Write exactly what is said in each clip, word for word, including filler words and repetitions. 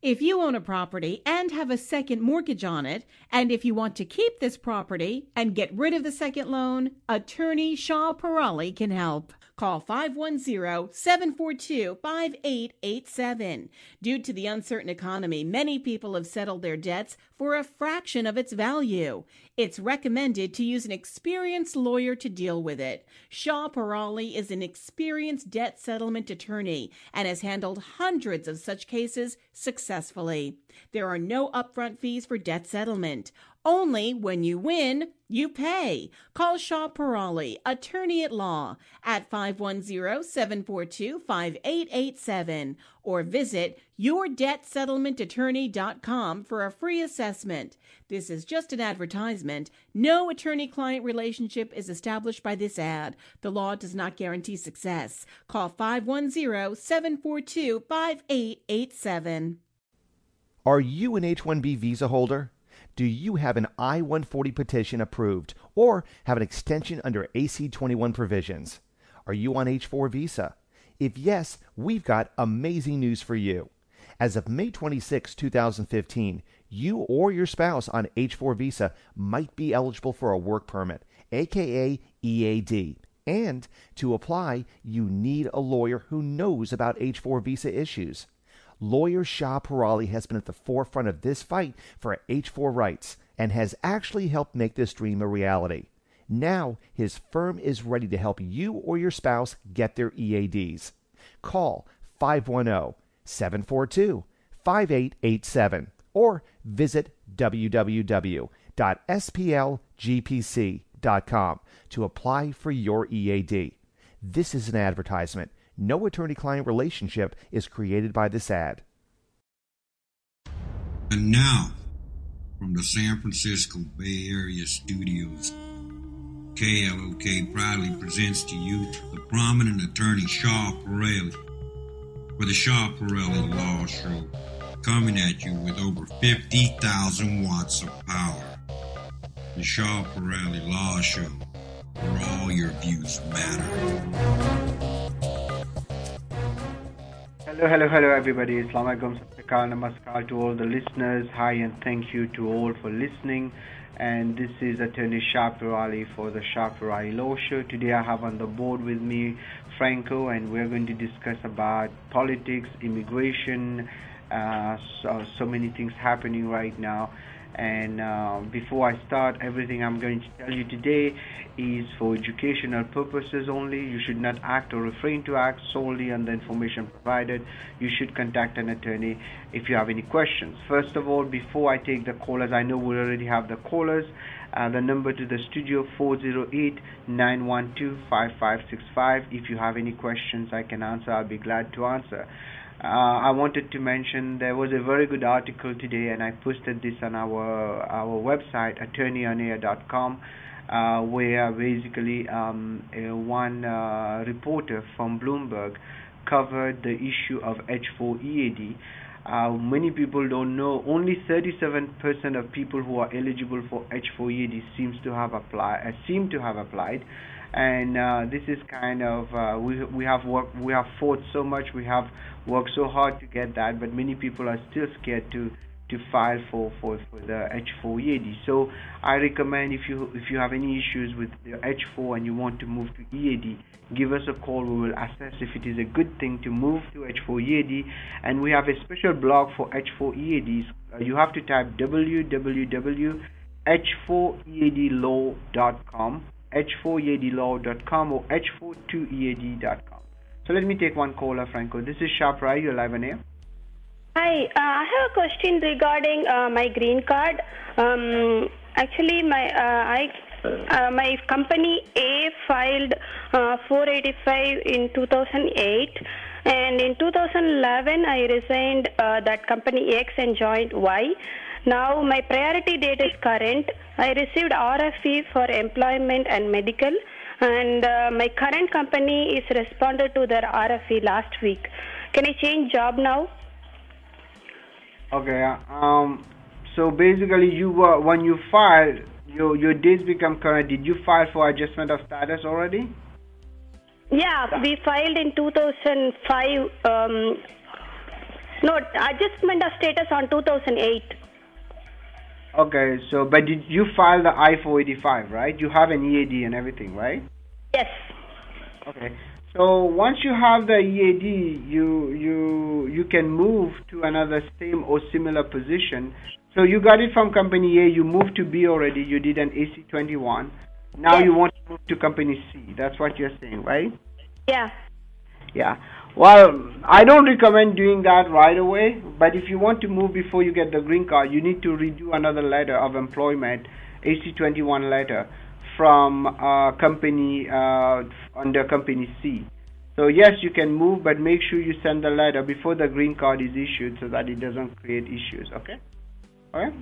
If you own a property and have a second mortgage on it, and if you want to keep this property and get rid of the second loan, attorney Shaw Parali can help. Call five one zero, seven four two, five eight eight seven. Due to the uncertain economy, many people have settled their debts for a fraction of its value. It's recommended to use an experienced lawyer to deal with it. Shaw Parali is an experienced debt settlement attorney and has handled hundreds of such cases successfully. There are no upfront fees for debt settlement. Only when you win, you pay. Call Shaw Parali, attorney at law, at five one zero, seven four two, five eight eight seven or visit your debt settlement attorney dot com for a free assessment. This is just an advertisement. No attorney-client relationship is established by this ad. The law does not guarantee success. Call five one zero, seven four two, five eight eight seven. Are you an H one B visa holder? Do you have an I one forty petition approved or have an extension under A C twenty-one provisions? Are you on H four visa? If yes, we've got amazing news for you. As of May twenty-sixth, two thousand fifteen, you or your spouse on H four visa might be eligible for a work permit, aka E A D. And to apply, you need a lawyer who knows about H four visa issues. Lawyer Shaw Parali has been at the forefront of this fight for H four rights and has actually helped make this dream a reality. Now, his firm is ready to help you or your spouse get their E A Ds. Call five one zero, seven four two, five eight eight seven or visit w w w dot s p l g p c dot com to apply for your E A D. This is an advertisement. No attorney-client relationship is created by this ad. And now, from the San Francisco Bay Area studios, K L O K proudly presents to you the prominent attorney Shaw Parali for the Shaw Parali Law Show, coming at you with over fifty thousand watts of power. The Shaw Parali Law Show, where all your views matter. Hello, hello, hello everybody. Assalamu alaikum, Sattakal, namaskar to all the listeners. Hi and thank you to all for listening. And this is attorney Shaw Parali for the Shaw Parali Law Show. Today I have on the board with me Franco, and we're going to discuss about politics, immigration, uh, so, so many things happening right now. And uh, before I start, everything I'm going to tell you today is for educational purposes only. You should not act or refrain to act solely on the information provided. You should contact an attorney if you have any questions. First of all, before I take the callers, I know we already have the callers. Uh, the number to the studio, four zero eight, nine one two, five five six five. If you have any questions I can answer, I'll be glad to answer. Uh, I wanted to mention there was a very good article today, and I posted this on our our website, attorney on air dot com, uh, where basically um, uh, one uh, reporter from Bloomberg covered the issue of H four E A D. Uh, many people don't know, only thirty-seven percent of people who are eligible for H four E A D seems to have applied, uh, seem to have applied. And uh, this is kind of uh, we we have worked, we have fought so much, we have worked so hard to get that, but many people are still scared to to file for, for, for the H four E A D. So I recommend, if you if you have any issues with the H four and you want to move to E A D, give us a call. We will assess if it is a good thing to move to H four E A D. And we have a special blog for H four E A Ds. Uh, you have to type w w w dot h four e a d law dot com, h four e a d law dot com, or h four two e a d dot com. So let me take one caller, Franco. This is Shaw Parali. You're live on air. Hi, uh, I have a question regarding uh, my green card. Um, actually, my uh, I uh, my company A filed uh, four eighty-five in two thousand eight, and in two thousand eleven I resigned uh, that company X and joined Y. Now my priority date is current. I received R F E for employment and medical, and uh, my current company is responded to their R F E last week. Can I change job now? Okay. Um. So basically, you were when you filed, your your dates become current. Did you file for adjustment of status already? Yeah, we filed in two thousand five. Um, No, adjustment of status on two thousand eight. Okay, so but did you file the I four eighty-five, right? You have an E A D and everything, right? Yes. Okay. So once you have the E A D, you you you can move to another same or similar position. So you got it from company A, you moved to B already, you did an A C twenty-one. Now Yes. you want to move to company C. That's what you're saying, right? Yeah. Yeah. Well, I don't recommend doing that right away, but if you want to move before you get the green card, you need to redo another letter of employment, A C twenty-one letter, from uh, company uh, under company C. So yes, you can move, but make sure you send the letter before the green card is issued so that it doesn't create issues, okay? All right?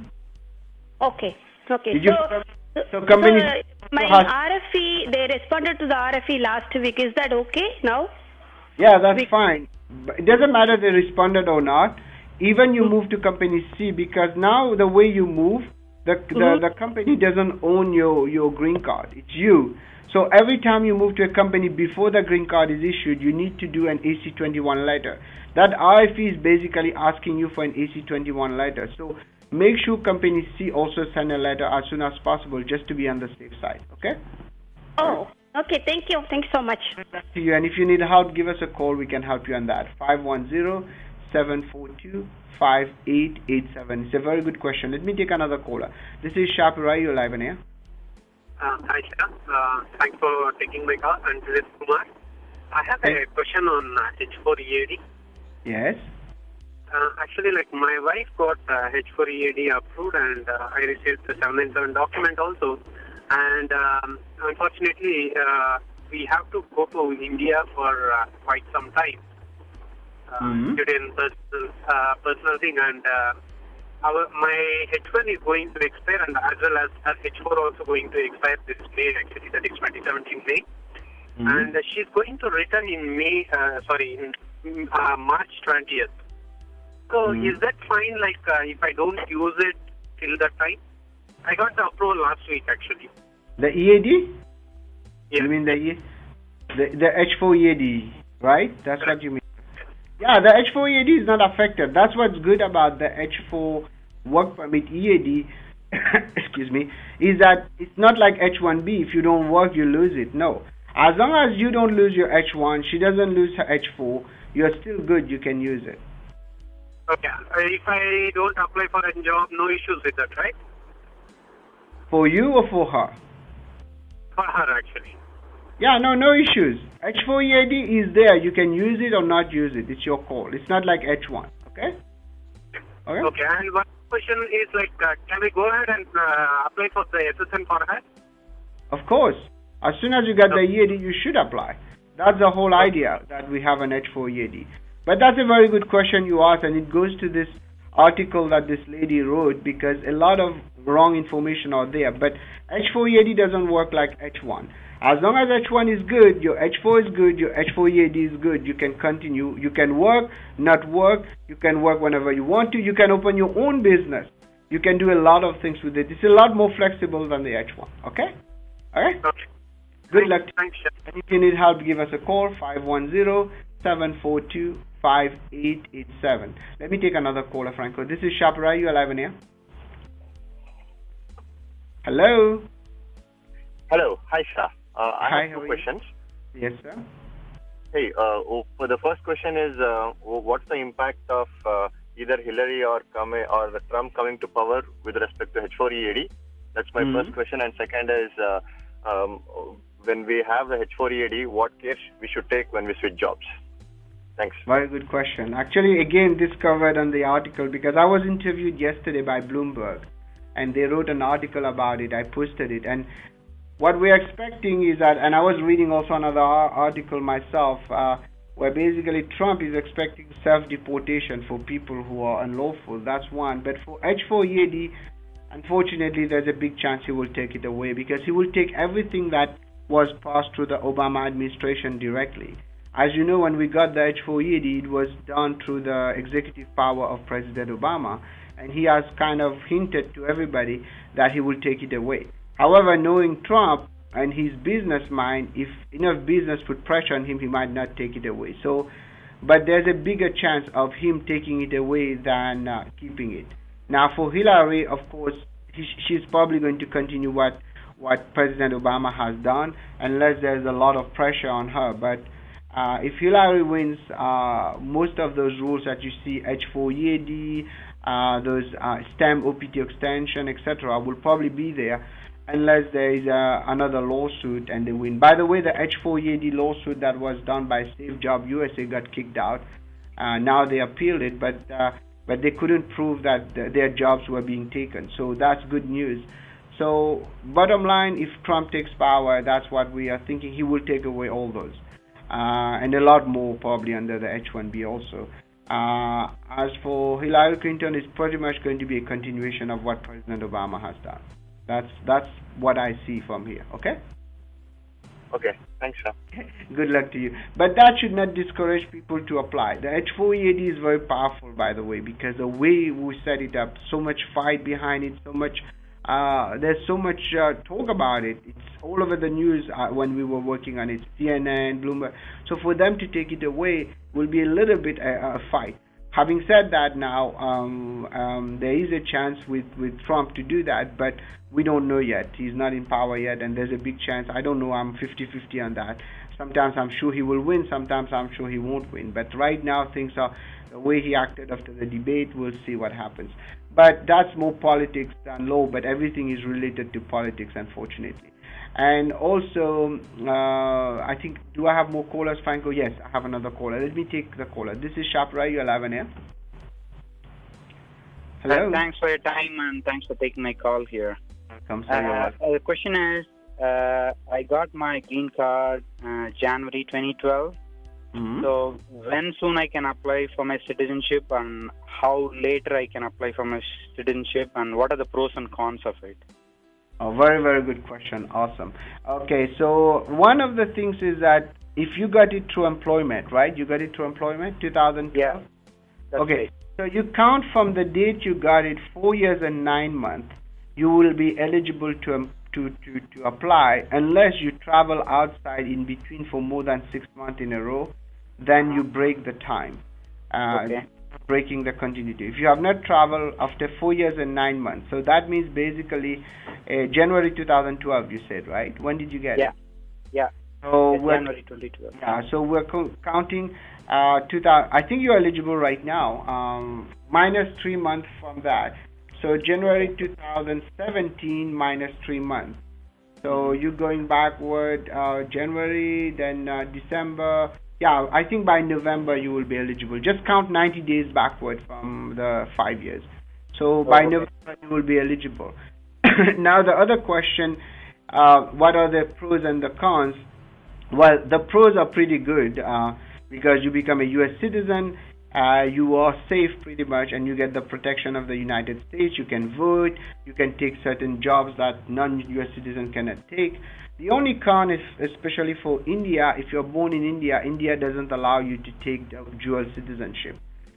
Okay. Okay. Did you, so, so company... so my has, R F E, they responded to the R F E last week. Is that okay now? Yeah, that's We- fine. But it doesn't matter if they responded or not. Even you move to company C, because now the way you move, the the, Mhm. the company doesn't own your, your green card. It's you. So every time you move to a company before the green card is issued, you need to do an A C twenty-one letter. That R F E is basically asking you for an A C twenty-one letter. So make sure company C also send a letter as soon as possible, just to be on the safe side. Okay? Oh, okay. Thank you. Thank you so much. To you. And if you need help, give us a call. We can help you on that. five one zero, seven four two, five eight eight seven. It's a very good question. Let me take another caller. This is Shapira. You're live on air. Uh, Hi, Shah. Uh, thanks for taking my call. And this is Kumar. I have a question on uh, H four E A D. Yes. Uh, actually, like my wife got uh, H four E A D approved, and uh, I received the seven ninety-seven document also. And um, unfortunately, uh, we have to go to India for uh, quite some time uh, Mhm. due to personal, uh, personal thing. And uh, our my H one is going to expire, and as well as her H four also going to expire this May. Actually, that is twenty seventeen May. Mhm. And uh, she's going to return in May. Uh, sorry, in uh, March twentieth. So Mhm. is that fine? Like uh, if I don't use it till that time? I got the approval last week actually. The E A D? Yeah. You mean the, e- the the H four E A D, right? That's Correct. what you mean. Yeah, the H four E A D is not affected. That's what's good about the H four work permit E A D, excuse me, is that it's not like H one B. If you don't work, you lose it. No. As long as you don't lose your H one, she doesn't lose her H four, you're still good. You can use it. Okay. Uh, if I don't apply for a job, no issues with that, right? For you or for her? For her actually. Yeah, no, no issues. H four E A D is there. You can use it or not use it. It's your call. It's not like H one. Okay? Okay? Okay. And one question is like, uh, can we go ahead and uh, apply for the S S N for her? Of course. As soon as you get the E A D, you should apply. That's the whole idea, that we have an H four E A D. But that's a very good question you asked, and it goes to this article that this lady wrote, because a lot of wrong information are there. But H four E A D doesn't work like H one. As long as H one is good, your H four is good, your H four E A D is good, you can continue. You can work, not work. You can work whenever you want to. You can open your own business. You can do a lot of things with it. It's a lot more flexible than the H one. Okay? All right? Okay. Good Thanks, luck. Thanks, Shah. And if you need help, give us a call, five one zero, seven four two, five eight eight seven. Let me take another caller, Franco. This is Shapira. You are live in here. Hello. Hello. Hi, Shah. Uh, I Hi, have how two are you? questions. Yes, sir. Hey, uh, oh, for the first question is, uh, what's the impact of uh, either Hillary or come or the Trump coming to power with respect to H four E A D? That's my Mhm. first question. And second is, uh, um, when we have the H four E A D, what care we should take when we switch jobs? Thanks. Very good question. Actually, again, this covered on the article, because I was interviewed yesterday by Bloomberg, and they wrote an article about it. I posted it, and what we're expecting is that, and I was reading also another ar- article myself, uh, where basically Trump is expecting self-deportation for people who are unlawful. That's one. But for H four E A D, unfortunately, there's a big chance he will take it away, because he will take everything that was passed through the Obama administration directly. As you know, when we got the H four E A D, it was done through the executive power of President Obama, and he has kind of hinted to everybody that he will take it away. However, knowing Trump and his business mind, if enough business put pressure on him, he might not take it away. So but there's a bigger chance of him taking it away than uh, keeping it. Now, for Hillary, of course, he, she's probably going to continue what what President Obama has done, unless there's a lot of pressure on her. But uh, if Hillary wins, uh, most of those rules that you see, H four E A D, uh, those uh, STEM O P T extension, et cetera, will probably be there, unless there is uh, another lawsuit and they win. By the way, the H four E A D lawsuit that was done by Safe Job U S A got kicked out. Uh, now they appealed it, but uh, but they couldn't prove that th- their jobs were being taken. So that's good news. So bottom line, if Trump takes power, that's what we are thinking. He will take away all those. Uh, and a lot more probably under the H one B also. Uh, as for Hillary Clinton, it's pretty much going to be a continuation of what President Obama has done. That's that's what I see from here. Okay. Okay. Thanks, Shah. Good luck to you. But that should not discourage people to apply. The H four E A D is very powerful, by the way, because the way we set it up, so much fight behind it, so much. Uh, there's so much uh, talk about it. It's all over the news uh, when we were working on it. C N N, Bloomberg. So for them to take it away will be a little bit a, a fight. Having said that, now um, um, there is a chance with, with Trump to do that, but we don't know yet. He's not in power yet, and there's a big chance. I don't know. I'm fifty-fifty on that. Sometimes I'm sure he will win. Sometimes I'm sure he won't win. But right now, things are the way he acted after the debate. We'll see what happens. But that's more politics than law. But everything is related to politics, unfortunately. And also, uh, I think, do I have more callers, Franco? Yes, I have another caller. Let me take the caller. This is Shapra. You're live on air. Hello. Uh, thanks for your time and thanks for taking my call here. Welcome. Uh, uh, the question is, uh, I got my green card uh, January twenty twelve. Mm-hmm. So when soon I can apply for my citizenship, and how later I can apply for my citizenship, and what are the pros and cons of it? Oh, very, very good question. Awesome. Okay, so one of the things is that if you got it through employment, right? You got it through employment, two thousand twelve? Yeah. That's okay, right. So you count from the date you got it, four years and nine months, you will be eligible to um, to, to, to apply unless you travel outside in between for more than six months in a row, then you break the time. Uh, okay. Breaking the continuity. If you have not traveled after four years and nine months, so that means basically uh, January two thousand twelve, you said, right? When did you get yeah. it? Yeah. So yeah. January twenty twelve. Yeah. So we're co- counting. Uh, two thousand. I think you're eligible right now. Um, minus three months from that. So January two thousand seventeen minus three months. So you're going backward. Uh, January, then uh, December. Yeah, I think by November you will be eligible. Just count ninety days backward from the five years. So oh, by okay. November you will be eligible. Now the other question, uh, what are the pros and the cons? Well, the pros are pretty good uh, because you become a U S citizen, uh, you are safe pretty much, and you get the protection of the United States. You can vote, you can take certain jobs that non-U S citizen cannot take. The only con is, especially for India, if you're born in India, India doesn't allow you to take dual citizenship.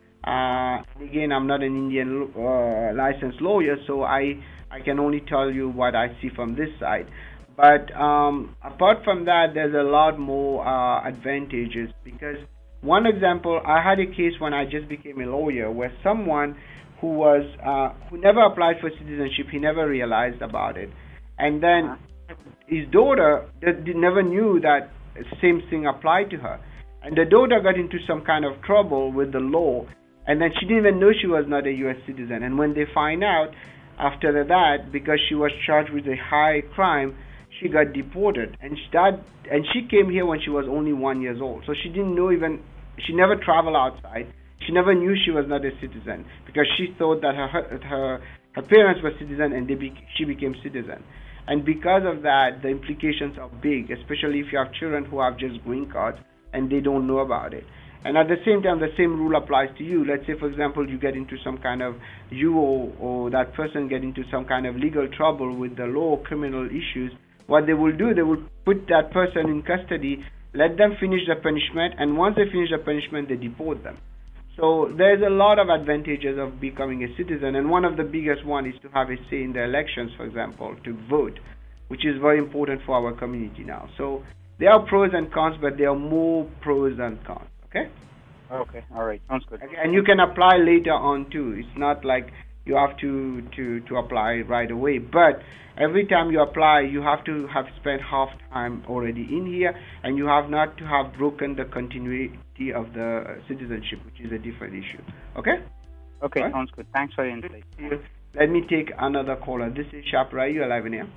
Uh, again, I'm not an Indian uh, licensed lawyer, so I, I can only tell you what I see from this side. But um, apart from that, there's a lot more uh, advantages, because one example, I had a case when I just became a lawyer where someone who was uh, who never applied for citizenship, he never realized about it, and then his daughter that never knew that same thing applied to her, and the daughter got into some kind of trouble with the law, and then she didn't even know she was not a U S citizen. And when they find out after that, because she was charged with a high crime, she got deported, and she that and she came here when she was only one years old. So she didn't know even she never traveled outside. She never knew she was not a citizen because she thought that her her her parents were citizen and they be, she became citizen. And because of that, the implications are big, especially if you have children who have just green cards and they don't know about it. And at the same time, the same rule applies to you. Let's say, for example, you get into some kind of, you or, or that person get into some kind of legal trouble with the law or criminal issues. What they will do, they will put that person in custody, let them finish the punishment, and once they finish the punishment, they deport them. So there's a lot of advantages of becoming a citizen, and one of the biggest one is to have a say in the elections, for example, to vote, which is very important for our community now. So there are pros and cons, but there are more pros than cons. Okay? Okay, all right, sounds good. Okay, and you can apply later on too. It's not like you have to, to, to apply right away. But every time you apply, you have to have spent half time already in here, and you have not to have broken the continuity of the citizenship, which is a different issue. Okay? Okay, right. Sounds good. Thanks for your insight. Let me take another caller. This is Shaprai. You're live in here.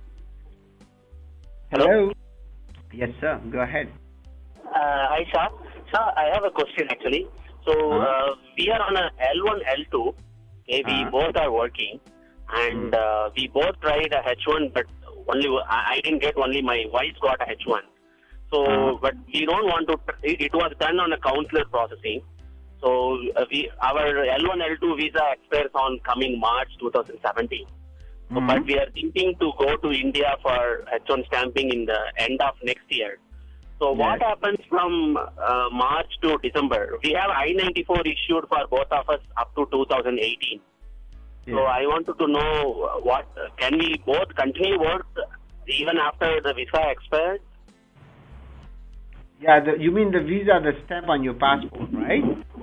Hello? Hello? Yes, sir. Go ahead. Uh, hi, Shah. Shah, I have a question actually. So, Uh-huh. uh, we are on a L one, L two. Okay, we Uh-huh. both are working. And uh, we both tried a H one, but only I, I didn't get, only my wife got a H one. So, Uh-huh. but we don't want to, it, it was done on a counselor processing. So, uh, we our L one, L two visa expires on coming March twenty seventeen. So, Mhm. but we are thinking to go to India for H one stamping in the end of next year. So what Yes. happens from uh, March to December? We have I ninety-four issued for both of us up to two thousand eighteen. So Yes. I wanted to know what can we both continue work even after the visa expires? Yeah, the, you mean the visa, the stamp on your passport, right?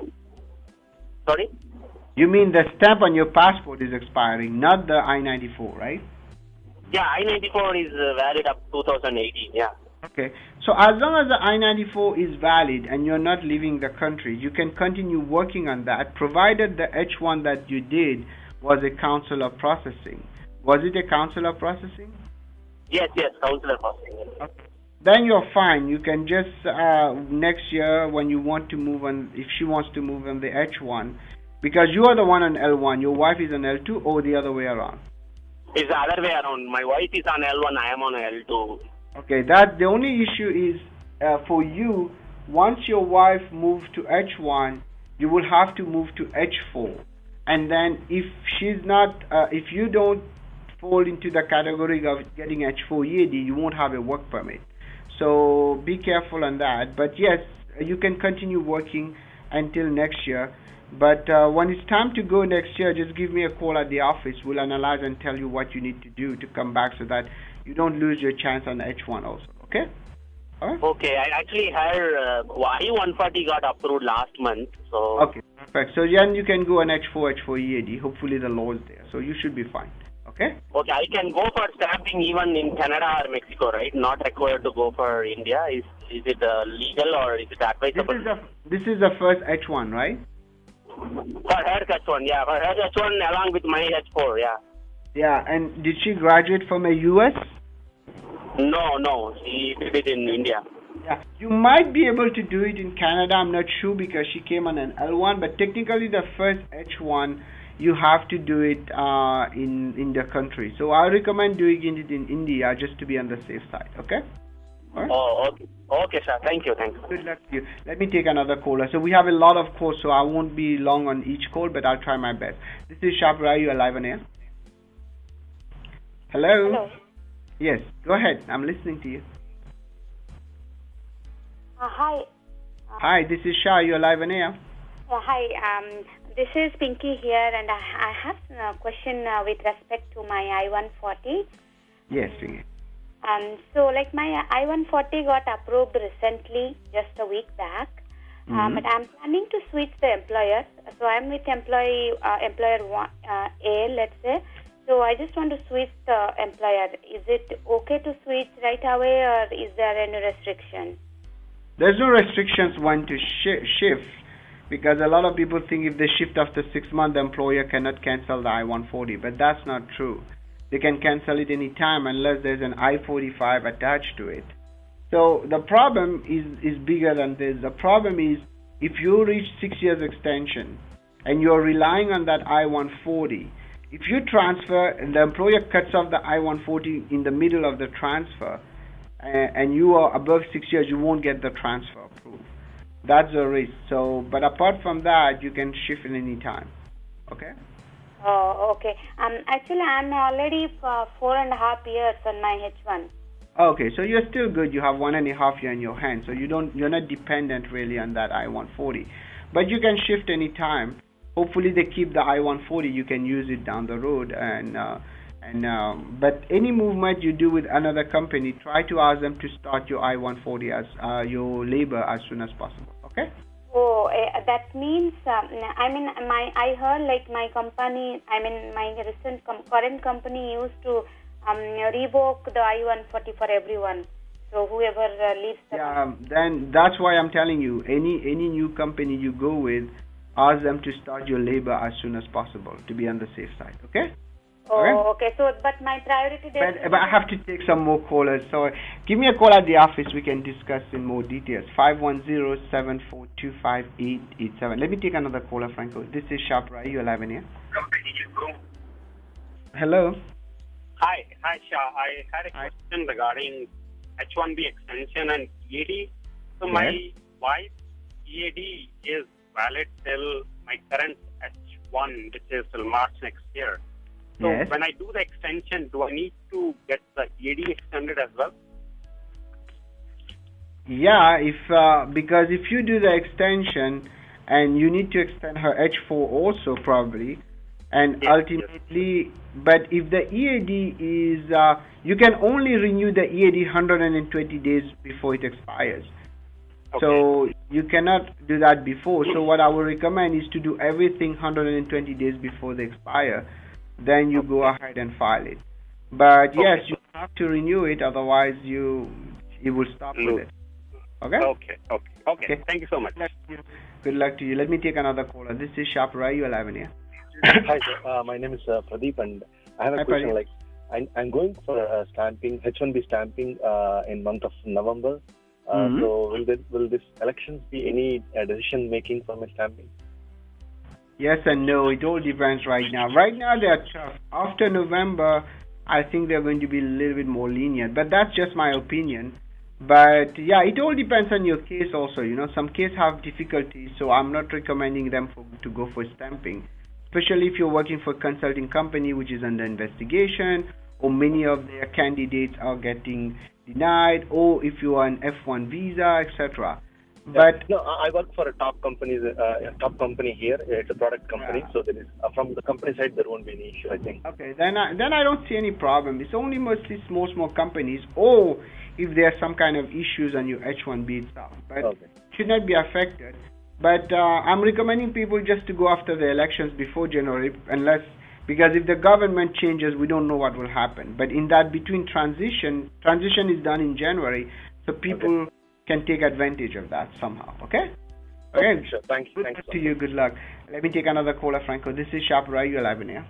Sorry? You mean the stamp on your passport is expiring, not the I ninety-four, right? Yeah, I ninety-four is uh, valid up to two thousand eighteen. Yeah. Okay. So as long as the I ninety-four is valid and you're not leaving the country, you can continue working on that, provided the H one that you did was a consular processing. Was it a consular processing? Yes, yes, counselor processing. Okay. Then you're fine. You can just uh, next year when you want to move on, if she wants to move on the H one, because you are the one on L one, your wife is on L two, or the other way around. It's the other way around. My wife is on L one, I am on L two. Okay, that the only issue is uh, for you. Once your wife moves to H one, you will have to move to H four, and then if she's not, uh, if you don't fall into the category of getting H four E A D, you won't have a work permit. So be careful on that. But yes, you can continue working until next year. But uh, when it's time to go next year, just give me a call at the office. We'll analyze and tell you what you need to do to come back so that you don't lose your chance on H one also. Okay? All right? Okay, I actually her uh, I one forty got approved last month. So Okay, perfect. So then you can go on H four, H four E A D. Hopefully the law is there. So you should be fine. Okay? Okay, I can go for stamping even in Canada or Mexico, right? Not required to go for India. Is is it uh, legal or is it This advisable? is the this is the first H one, right? For her H one, yeah. For her H one along with my H four, yeah. Yeah. And did she graduate from a U S? No, no. She did it in India. Yeah. You might be able to do it in Canada. I'm not sure because she came on an L one. But technically, the first H one, you have to do it uh, in in the country. So I recommend doing it in India just to be on the safe side. Okay. All right. Oh, okay. Okay, sir. Thank you. Thank you. Good luck to you. Let me take another caller. So we have a lot of calls, so I won't be long on each call, but I'll try my best. This is Shaprai. You are live on air. Hello. Hello. Yes. Go ahead. I'm listening to you. Uh, hi. Uh, Hi. This is Shah. You are live on air. uh, hi. Um, this is Pinky here, and I, I have a question uh, with respect to my I one forty. Yes, Pinky. Um, so, like my I one forty got approved recently, just a week back. Um, Mhm. but I'm planning to switch the employer. So I'm with employee uh, employer one, uh, A, let's say. So I just want to switch the employer. Is it okay to switch right away, or is there any restriction? There's no restrictions when to shi shift because a lot of people think if they shift after six months, the employer cannot cancel the I one forty, but that's not true. They can cancel it any time unless there's an I forty-five attached to it. So the problem is, is bigger than this. The problem is if you reach six years extension and you're relying on that I one forty, if you transfer and the employer cuts off the I one forty in the middle of the transfer, and you are above six years, you won't get the transfer approved. That's the risk. So, but apart from that, you can shift at any time. Okay? Oh, okay. Um, actually, I'm already for four and a half years on my H one. Okay, so you're still good. You have one and a half year in your hand, so you don't, you're not dependent really on that I one forty. But you can shift any time. Hopefully, they keep the I one forty. You can use it down the road, and uh, and um, but any movement you do with another company, try to ask them to start your I one forty as uh, your labor as soon as possible. Okay? Oh, So uh, that means, um, I mean, my I heard like my company, I mean, my recent com- current company used to um, revoke the I one forty for everyone. So whoever uh, leaves the Yeah, um, then that's why I'm telling you, any any new company you go with, ask them to start your labor as soon as possible to be on the safe side. Okay? Oh, Okay? okay. So, but my priority date. But, but I have to take some more callers. So give me a call at the office. We can discuss in more details. five one zero, seven four two, five eight eight seven. Let me take another caller, Franco. This is Sharp Rai. You're live in here. Hello. Hi, hi, Shah. I had a Hi. question regarding H one B extension and E A D. So Yes. my wife's E A D is valid till my current H one, which is till March next year. So Yes. when I do the extension, do I need to get the E A D extended as well? Yeah, if uh, because if you do the extension and you need to extend her H four also probably, and Yes, ultimately, but if the E A D is, uh, you can only renew the E A D one hundred twenty days before it expires. So you cannot do that before. So what I would recommend is to do everything one hundred twenty days before they expire. Then you go ahead and file it. But yes, you have to renew it, otherwise you it will stop with it. Okay? Okay, okay, okay. Okay. Thank you so much. Good luck to you. Let me take another caller. This is Sharp Rai. You're live in here. Hi, sir. Uh, my name is uh, Pradeep, and I have a Hi, question. Pradeep. Like, I'm, I'm going for uh, stamping H one B stamping uh, in month of November. Uh, Mhm. So, will this will this elections be any uh, decision making for my stamping? Yes and no. It all depends right now. Right now they are tough. After November, I think they're going to be a little bit more lenient. But that's just my opinion. But yeah, it all depends on your case also. You know, some cases have difficulties, so I'm not recommending them for, to go for stamping. Especially if you're working for a consulting company which is under investigation, or many of their candidates are getting denied, or if you are an F one visa, et cetera. But no, I I work for a top company, uh, a top company here. It's a product company, Yeah. so there is uh, from the company side there won't be any issue, I think. okay, then I, then I don't see any problem. It's only mostly small small companies, or if there are some kind of issues on your H one B itself, but Okay. should not be affected. But uh, I'm recommending people just to go after the elections before January, unless because if the government changes, we don't know what will happen. But in that between transition, transition is done in January, so people can take advantage of that somehow. Okay. Okay, sure. Thank you. Good Thank you luck so to much. you. Good luck. Let me take another caller, Franco. This is Sharp Rai. You're live in here.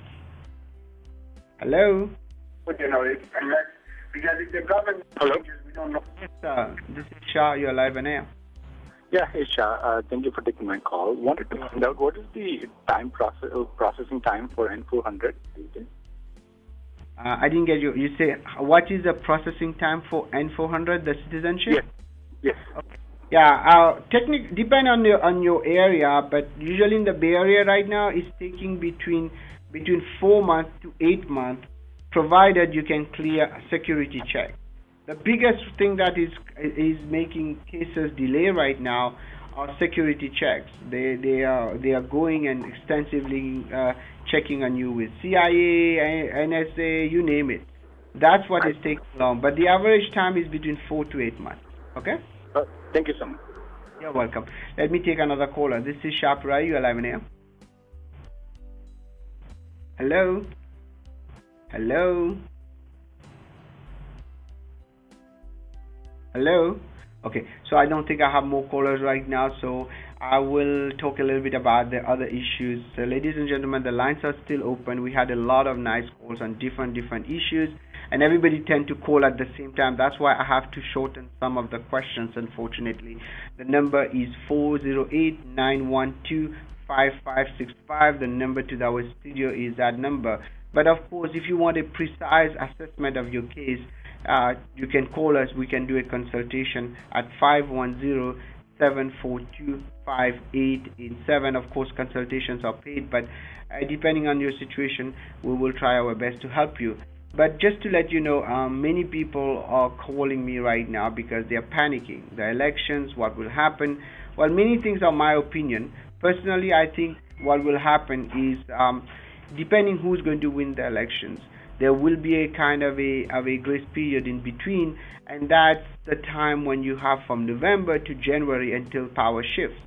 Hello. But you know, it's unless, because if the government changes, we don't know. Yes, sir. This is Shah. You're live in here. Yeah, hey Shah, uh, thank you for taking my call. Wanted to find out what is the time process, uh, processing time for N four hundred these days? Uh, I didn't get you. You say what is the processing time for N four hundred, the citizenship? Yes. Yes. Yeah, uh, technic depend on your on your area, but usually in the Bay Area right now, it's taking between between four months to eight months, provided you can clear a security check. The biggest thing that is is making cases delay right now are security checks. They they are they are going and extensively uh, checking on you with C I A, N S A, you name it. That's what is taking long. But the average time is between four to eight months. Okay. Uh, thank you so much. You're welcome. Let me take another caller. This is Sharp Rai. You are live in here. Hello. Hello. Hello. Okay, so I don't think I have more callers right now, so I will talk a little bit about the other issues. So ladies and gentlemen, the lines are still open. We had a lot of nice calls on different different issues, and everybody tend to call at the same time. That's why I have to shorten some of the questions, unfortunately. The number is four zero eight, nine one two, five five six five. The number to our studio is that number. But of course, if you want a precise assessment of your case, Uh, you can call us. We can do a consultation at five one zero, seven four two, five eight eight seven. Of course, consultations are paid, but uh, depending on your situation, we will try our best to help you. But just to let you know, um, many people are calling me right now because they are panicking. The elections, what will happen? Well, many things are my opinion. Personally, I think what will happen is, um, depending who's going to win the elections, there will be a kind of a of a grace period in between, and that's the time when you have from November to January until power shifts.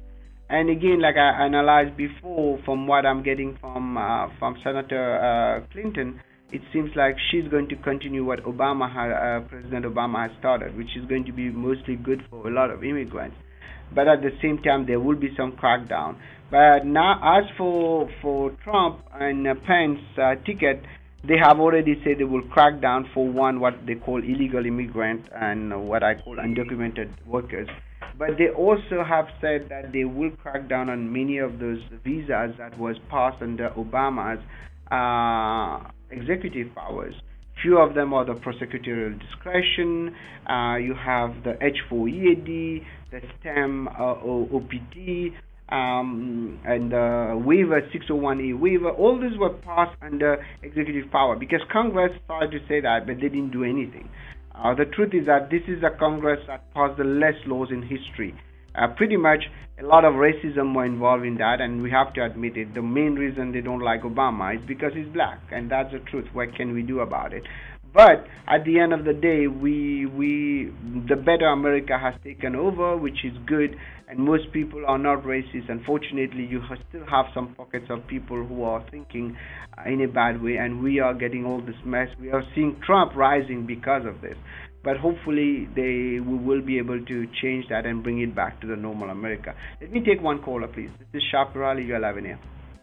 And again, like I analyzed before, from what I'm getting from uh, from Senator uh, Clinton, it seems like she's going to continue what Obama, ha- uh, President Obama has started, which is going to be mostly good for a lot of immigrants. But at the same time, there will be some crackdown. But now, as for for Trump and uh, Pence uh, ticket, they have already said they will crack down for one what they call illegal immigrant and what I call undocumented workers. But they also have said that they will crack down on many of those visas that was passed under Obama's uh, executive powers. Few of them are the prosecutorial discretion. Uh, you have the H four E A D, the STEM uh, O P T, um, and the waiver, six oh one A waiver. All these were passed under executive power because Congress started to say that, but they didn't do anything. Uh, the truth is that this is a Congress that passed the less laws in history. Uh, pretty much a lot of racism were involved in that, and we have to admit it. The main reason they don't like Obama is because he's black, and that's the truth. What can we do about it? But at the end of the day, we we the better America has taken over, which is good, and most people are not racist. Unfortunately, you ha- still have some pockets of people who are thinking uh, in a bad way, and we are getting all this mess. We are seeing Trump rising because of this. But hopefully they we will be able to change that and bring it back to the normal America. Let me take one caller, please. This is Sharper Ali. You're live in here.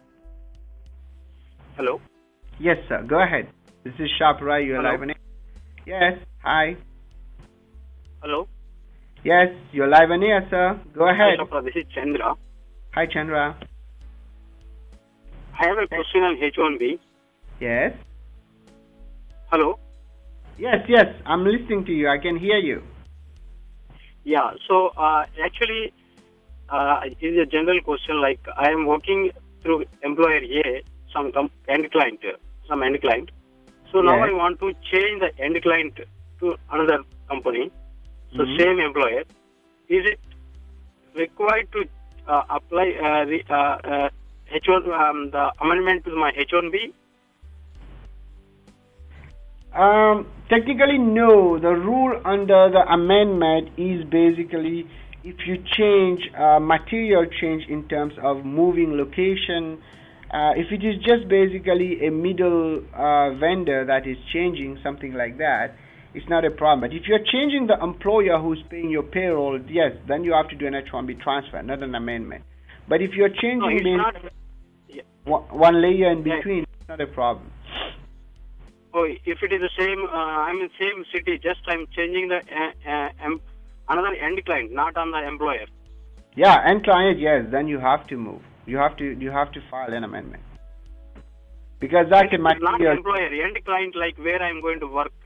Hello. Yes, sir. Go ahead. This is Sharper Ali. You're live in here. Yes. Hi. Hello. Yes, you're live in here, sir. Go ahead. Hi, Shapra. This is Chandra. Hi, Chandra. I have a question on H one B. Yes. Hello. Yes, yes. I'm listening to you. I can hear you. Yeah. So uh, actually, uh, it is a general question. Like I am working through employer A, some com- end client, some end client. So now Yes. I want to change the end client to another company. So Mhm. same employer. Is it required to uh, apply uh, the uh, uh, H one um, the amendment to my H one B? Um, technically, no. The rule under the amendment is basically if you change uh, material change in terms of moving location. Uh, if it is just basically a middle uh, vendor that is changing something like that, it's not a problem. But if you're changing the employer who's paying your payroll, yes, then you have to do an H one B transfer, not an amendment. But if you're No, changing it's the- not. one, one layer in Yeah. between, it's not a problem. Oh, if it is the same, uh, I'm in same city. Just I'm changing the uh, uh, um, another end client, not on the employer. Yeah, and client, yes, then you have to move. You have to you have to file an amendment because that's a It's not material. employer, end client, like where I'm going to work.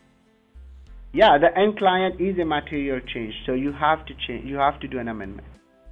Yeah, the end client is a material change, so you have to change. You have to do an amendment.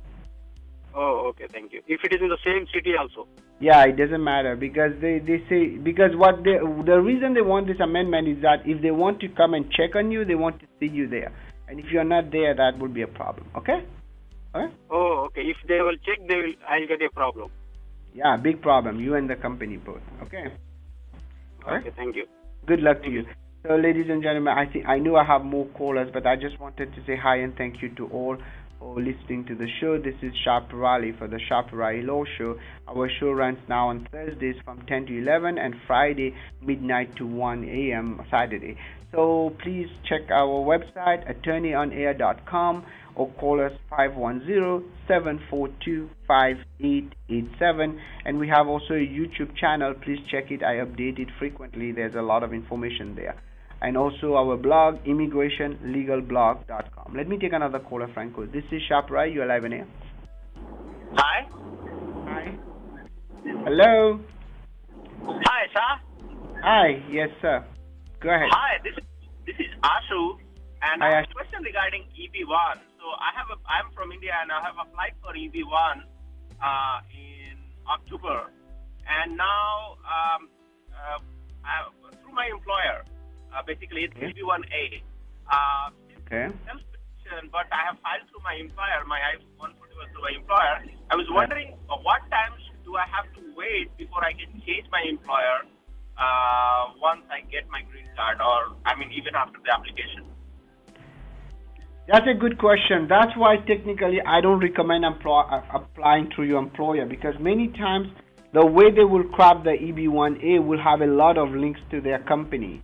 Oh, okay, thank you. If it is in the same city also. Yeah, it doesn't matter because they, they say because what they the reason they want this amendment is that if they want to come and check on you, they want to see you there, and if you're not there, that would be a problem. Okay. Okay. Oh, okay. If they will check, they will. I'll get a problem. Yeah, big problem. You and the company both. Okay. Okay, thank you. Good luck to you. So, ladies and gentlemen, I think I knew I have more callers, but I just wanted to say hi and thank you to all for listening to the show. This is Sharper Ali for the Sharper Ali Law Show. Our show runs now on Thursdays from ten to eleven and Friday midnight to one a.m. Saturday. So please check our website attorney on air dot com or call us five one zero, seven four two, five eight eight seven, and we have also a YouTube channel. Please check it. I update it frequently. There's a lot of information there. And also our blog, immigration legal blog dot com. Let me take another caller, Franco. This is Shaprai. You're live in here. Hi. Hi. Hello. Hi, sir. Hi. Yes, sir. Go ahead. Hi, this is this is Ashu, and Hi, I have Ashu. a question regarding E B one. So I have a, I'm from India, and I have applied for E B one uh, in October, and now um, uh, I, through my employer, uh, basically it's Okay. E B one A. Uh, Okay. self-petition, but I have filed through my employer. My I one forty was through my employer. I was wondering uh, what times do I have to wait before I can change my employer uh, once I get my green card, or I mean even after the application. That's a good question. That's why technically I don't recommend employ, uh, applying through your employer, because many times the way they will craft the E B one A will have a lot of links to their company.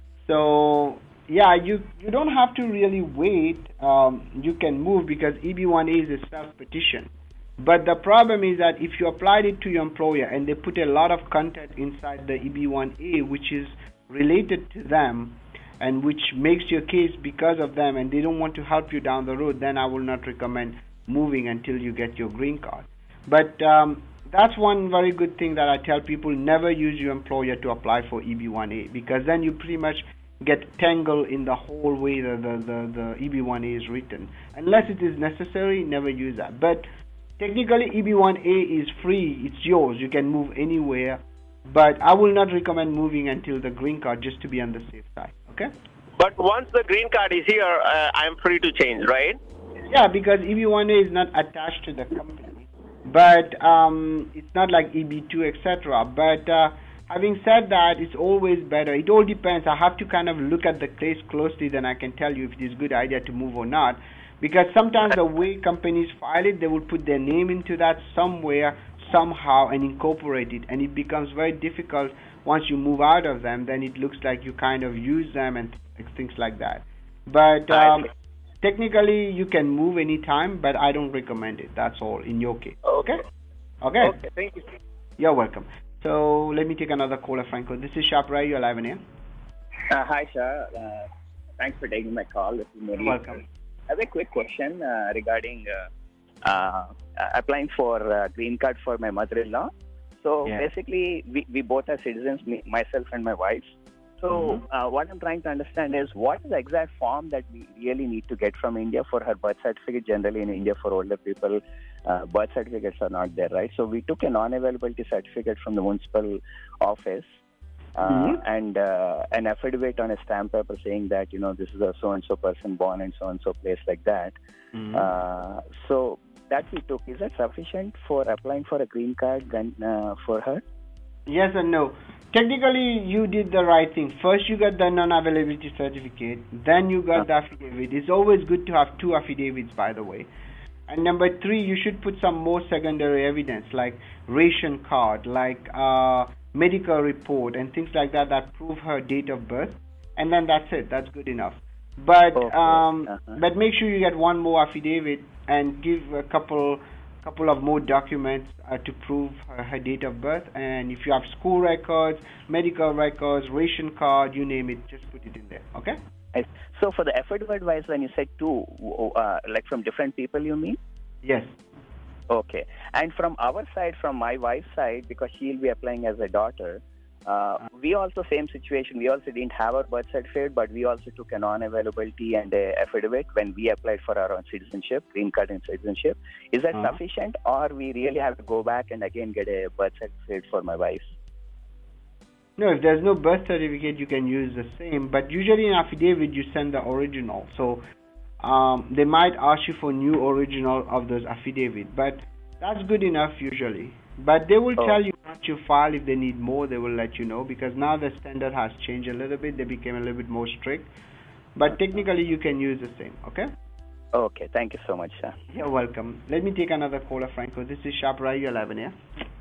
So yeah, you you don't have to really wait. Um, you can move because E B one A is a self-petition. But the problem is that if you applied it to your employer and they put a lot of content inside the E B one A which is related to them and which makes your case because of them, and they don't want to help you down the road, then I will not recommend moving until you get your green card. But um, that's one very good thing that I tell people: never use your employer to apply for E B one A, because then you pretty much get tangled in the whole way the, the, the, the E B one A is written. Unless it is necessary, never use that. But technically, E B one A is free. It's yours. You can move anywhere. But I will not recommend moving until the green card, just to be on the safe side. Okay? But once the green card is here, uh, I'm free to change, right? Yeah, because E B one A is not attached to the company. But um, it's not like E B two, et cetera. But uh, having said that, it's always better. It all depends. I have to kind of look at the case closely, then I can tell you if it is a good idea to move or not. Because sometimes the way companies file it, they will put their name into that somewhere, somehow, and incorporate it. And it becomes very difficult once you move out of them. Then it looks like you kind of use them and things like that. But um, technically, you can move anytime, but I don't recommend it. That's all in your case. Okay? Okay. Okay, thank you. You're welcome. So let me take another caller, Franco. This is Sharp Rai. You're live in here. Uh, hi, Shah. Uh, thanks for taking my call. This is Murli. Welcome. I have a quick question uh, regarding uh, uh, applying for uh, green card for my mother-in-law. So Yeah. basically, we, we both are citizens, me, myself and my wife. So Mhm. uh, what I'm trying to understand is what is the exact form that we really need to get from India for her birth certificate. Generally in India for older people, uh, birth certificates are not there, right? So we took a non-availability certificate from the municipal office. Uh, Mhm. and uh, an affidavit on a stamp paper saying that, you know, this is a so-and-so person born in so-and-so place, like that. Mhm. Uh, so that we took, is that sufficient for applying for a green card then uh, for her? Yes and no. Technically, you did the right thing. First, you got the non-availability certificate. Then you got the affidavit. It's always good to have two affidavits, by the way. And number three, you should put some more secondary evidence, like ration card, like uh, medical report, and things like that that prove her date of birth. And then that's it. That's good enough. But Okay. um, Uh-huh. but make sure you get one more affidavit and give a couple couple of more documents uh, to prove her, her date of birth. And if you have school records, medical records, ration card, you name it, just put it in there. Okay? Right. So for the affidavit wise, when you said two, uh, like from different people, you mean? Yes. Okay. And from our side, from my wife's side, because she'll be applying as a daughter, uh, we also, same situation, we also didn't have our birth certificate, but we also took a non-availability and a affidavit when we applied for our own citizenship, green card and citizenship. Is that Uh-huh. sufficient, or we really have to go back and again get a birth certificate for my wife? No, if there's no birth certificate, you can use the same. But usually in affidavit, you send the original. So um, they might ask you for new original of those affidavit. But that's good enough usually. But they will Oh. tell you once you file, if they need more, they will let you know. Because now the standard has changed a little bit. They became a little bit more strict. But technically, you can use the same. Okay? Okay. Thank you so much, sir. You're welcome. Let me take another caller, Franco. This is Sharp Rai. You're live in here.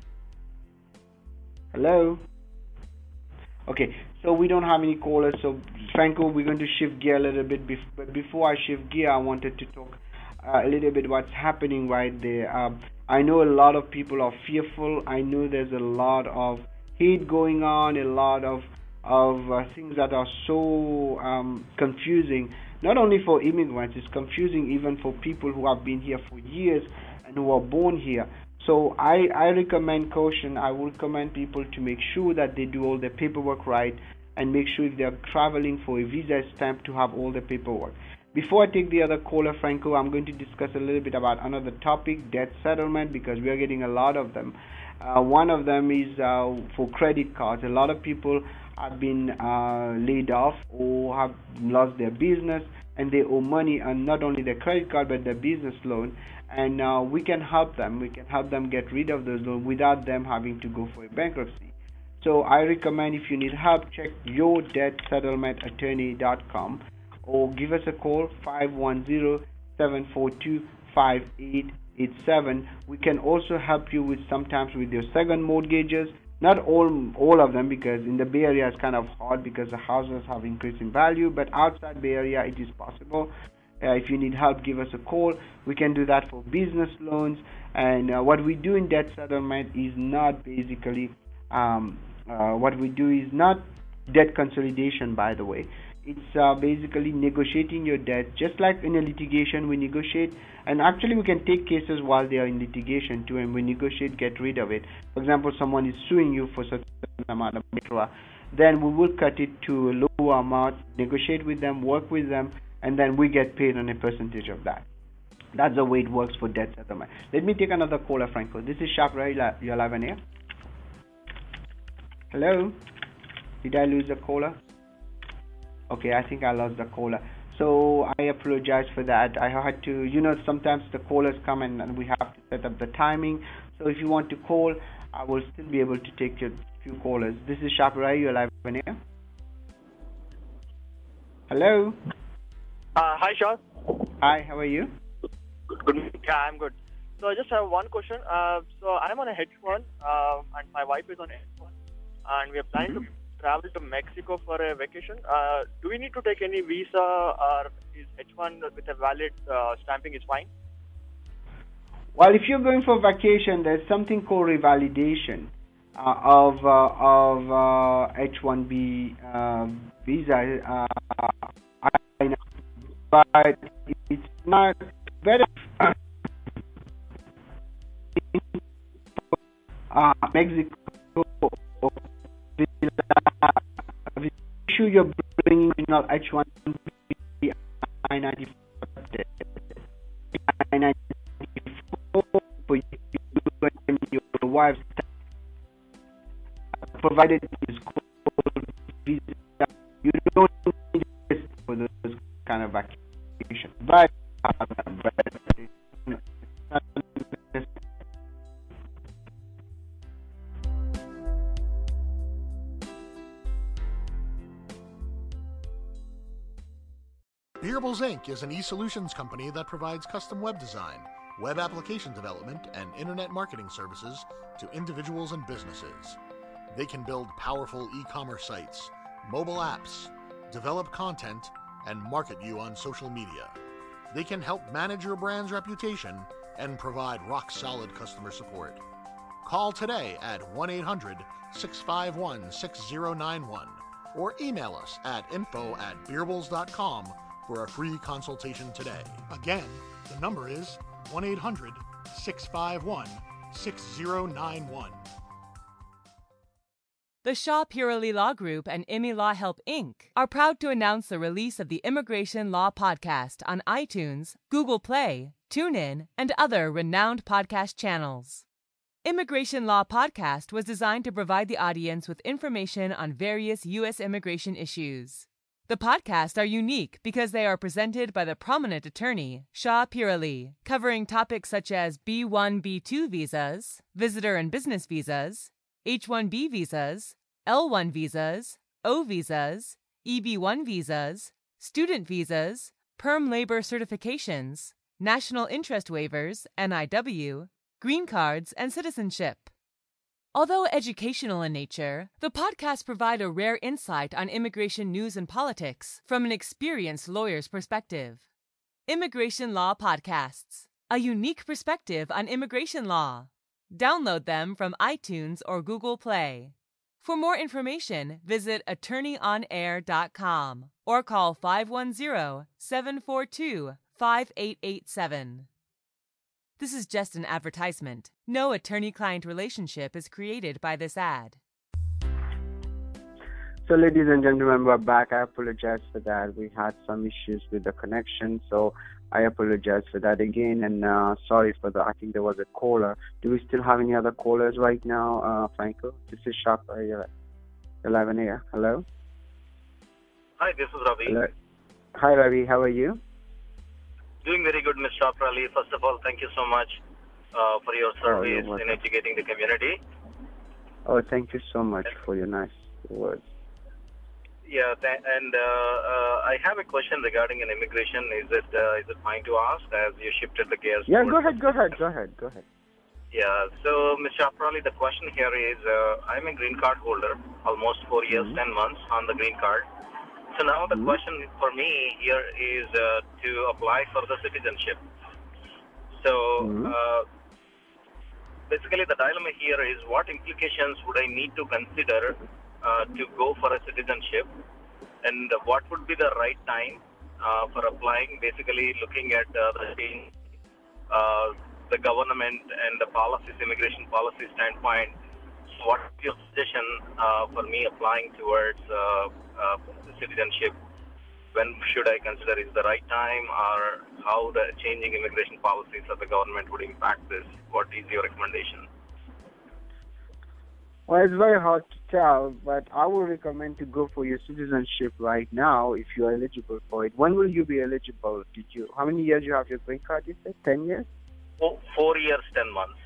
Hello? Okay, so we don't have any callers. So, Franco, we're going to shift gear a little bit. Bef- but before I shift gear, I wanted to talk uh, a little bit what's happening right there. Um, I know a lot of people are fearful. I know there's a lot of hate going on, a lot of of uh, things that are so um, confusing. Not only for immigrants, it's confusing even for people who have been here for years and who are born here. So I, I recommend caution. I will recommend people to make sure that they do all the paperwork right, and make sure if they are traveling for a visa stamp to have all the paperwork. Before I take the other caller, Franco, I'm going to discuss a little bit about another topic, debt settlement, because we are getting a lot of them. Uh, one of them is uh, for credit cards. A lot of people have been uh, laid off or have lost their business, and they owe money on not only their credit card but their business loan. And uh, we can help them. We can help them get rid of those loans without them having to go for a bankruptcy. So I recommend, if you need help, check your debt settlement attorney dot com. or give us a call five one zero, seven four two, five eight eight seven. We can also help you with sometimes with your second mortgages. Not all all of them, because in the Bay Area it's kind of hard because the houses have increased in value, but outside Bay Area it is possible. Uh, if you need help, give us a call. We can do that for business loans. And uh, what we do in debt settlement is not basically um, uh, what we do is not debt consolidation, by the way. It's uh, basically negotiating your debt, just like in a litigation we negotiate. And actually we can take cases while they are in litigation too, and we negotiate, get rid of it. For example, someone is suing you for such an amount of money, then we will cut it to a lower amount, negotiate with them, work with them, and then we get paid on a percentage of that. That's the way it works for debt settlement. Let me take another caller, Franco. This is Sharp Rai. You're live on air. Hello? Did I lose the caller? Okay, I think I lost the caller. So I apologize for that. I had to, you know, sometimes the callers come and, and we have to set up the timing. So if you want to call, I will still be able to take a few callers. This is Sharp Rai. You're live on air. Hello? Uh, hi, Sean. Hi, how are you? Good. Yeah, I'm good. So I just have one question. Uh, so I'm on a H one, uh, and my wife is on H one, and we are planning mm-hmm. to travel to Mexico for a vacation. Uh, do we need to take any visa, or is H one with a valid uh, stamping is fine? Well, if you're going for vacation, there's something called revalidation uh, of uh, of uh, H one B uh, visa. Uh, I know, but it's not better. uh, Mexico. Issue you're bringing original H one B I ninety-four for you and your wife's, provided it's called visa. You don't need this for those kind of vacation. But, uh, but Beerables Incorporated is an e-solutions company that provides custom web design, web application development, and internet marketing services to individuals and businesses. They can build powerful e-commerce sites, mobile apps, develop content, and market you on social media. They can help manage your brand's reputation and provide rock-solid customer support. Call today at one eight hundred, six five one, six zero nine one or email us at info at beerables dot com for a free consultation today. Again, the number is one eight hundred, six five one, six zero nine one. The Shaw Purely Law Group and I M I Law Help Incorporated are proud to announce the release of the Immigration Law Podcast on iTunes, Google Play, TuneIn, and other renowned podcast channels. Immigration Law Podcast was designed to provide the audience with information on various U S immigration issues. The podcasts are unique because they are presented by the prominent attorney, Shaw Purely, covering topics such as B one B two visas, visitor and business visas, H one B visas, L one visas, O visas, E B one visas, student visas, perm labor certifications, national interest waivers, N I W, green cards, and citizenship. Although educational in nature, the podcasts provide a rare insight on immigration news and politics from an experienced lawyer's perspective. Immigration Law Podcasts, a unique perspective on immigration law. Download them from iTunes or Google Play. For more information, visit attorney on air dot com or call five one zero, seven four two, five eight eight seven. This is just an advertisement. No attorney-client relationship is created by this ad. So, ladies and gentlemen, we're back. I apologize for that. We had some issues with the connection, so I apologize for that again. And uh, sorry for the, I think there was a caller. Do we still have any other callers right now, uh, Franco? This is Sharp. Uh, you're live on air. Hello? Hi, this is Ravi. Hello. Hi, Ravi. How are you? Doing very good, Mister Aprali. First of all, thank you so much uh, for your service oh, in educating the community. Oh, thank you so much for your nice words. Yeah, th- and uh, uh, I have a question regarding an immigration. Is it uh, is it fine to ask as you shifted the gears? Yeah, towards- go ahead, go ahead, go ahead, go ahead. Yeah. So, Mister Aprali, the question here is, uh, I'm a green card holder, almost four years, Mhm. ten months on the green card. So now the Mhm. question for me here is uh, to apply for the citizenship. So Mhm. uh, basically, the dilemma here is what implications would I need to consider uh, to go for a citizenship, and what would be the right time uh, for applying? Basically, looking at uh, the change, uh, the government and the policies, immigration policy standpoint. What is your suggestion uh, for me applying towards uh, uh, citizenship? When should I consider is the right time, or how the changing immigration policies of the government would impact this? What is your recommendation? Well, it's very hard to tell, but I would recommend to go for your citizenship right now if you are eligible for it. When will you be eligible? Did you? How many years you have your green card? You said ten years. Four, four years, ten months.